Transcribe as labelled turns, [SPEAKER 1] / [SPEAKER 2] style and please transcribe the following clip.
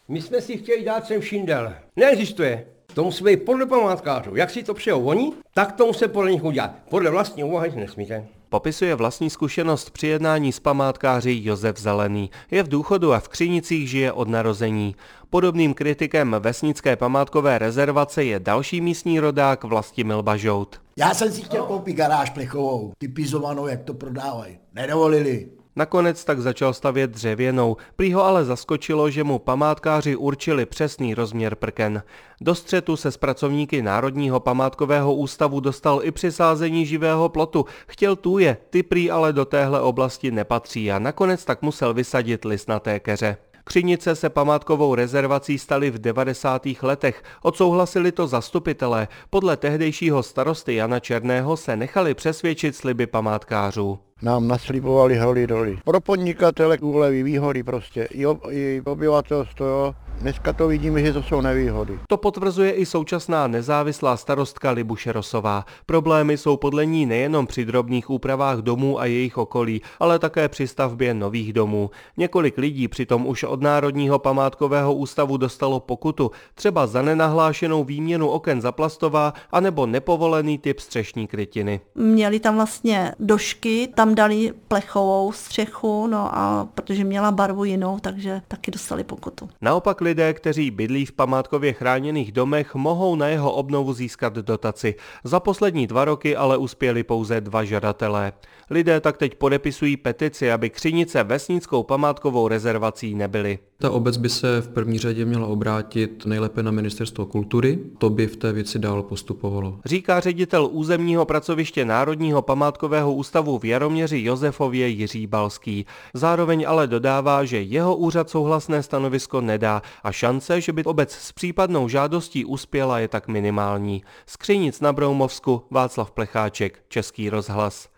[SPEAKER 1] My jsme si chtěli dát sem šindel. Neexistuje. To musí být podle památkářů. Jak si to přejou oni, tak to musí podle nich udělat. Podle vlastní úvahy nesmíte.
[SPEAKER 2] Popisuje vlastní zkušenost při jednání s památkáři Josef Zelený. Je v důchodu a v Křinicích žije od narození. Podobným kritikem vesnické památkové rezervace je další místní rodák Vlastimil Bažout.
[SPEAKER 3] Já jsem si chtěl koupit garáž plechovou, typizovanou, jak to prodávají. Nedovolili.
[SPEAKER 2] Nakonec tak začal stavět dřevěnou, prý ho ale zaskočilo, že mu památkáři určili přesný rozměr prken. Do střetu se s pracovníky Národního památkového ústavu dostal i při sázení živého plotu. Chtěl tůje, ty prý ale do téhle oblasti nepatří a nakonec tak musel vysadit listnaté keře. Křinice se památkovou rezervací staly v 90. letech. Odsouhlasili to zastupitelé. Podle tehdejšího starosty Jana Černého se nechali přesvědčit sliby památkářů.
[SPEAKER 4] Nám naslibovali holy doly. Pro podnikatele úlevy, výhody prostě, i obyvatelstvo, jo. Dneska to vidíme, že to jsou nevýhody.
[SPEAKER 2] To potvrzuje i současná nezávislá starostka Libuše Rosová. Problémy jsou podle ní nejenom při drobných úpravách domů a jejich okolí, ale také při stavbě nových domů. Několik lidí přitom už od Národního památkového ústavu dostalo pokutu, třeba za nenahlášenou výměnu oken za plastová anebo nepovolený typ střešní krytiny.
[SPEAKER 5] Měli tam vlastně došky, tam dali plechovou střechu, no a protože měla barvu jinou, takže taky dostali pokutu.
[SPEAKER 2] Naopak lidé, kteří bydlí v památkově chráněných domech, mohou na jeho obnovu získat dotaci. Za poslední 2 roky ale uspěli pouze 2 žadatelé. Lidé tak teď podepisují petici, aby Křinice vesnickou památkovou rezervací nebyly.
[SPEAKER 6] Ta obec by se v první řadě měla obrátit nejlépe na Ministerstvo kultury, to by v té věci dál postupovalo.
[SPEAKER 2] Říká ředitel územního pracoviště Národního památkového ústavu v Jaroměři Josefově Jiří Balský. Zároveň ale dodává, že jeho úřad souhlasné stanovisko nedá a šance, že by obec s případnou žádostí uspěla, je tak minimální. Z Křinic na Broumovsku Václav Plecháček, Český rozhlas.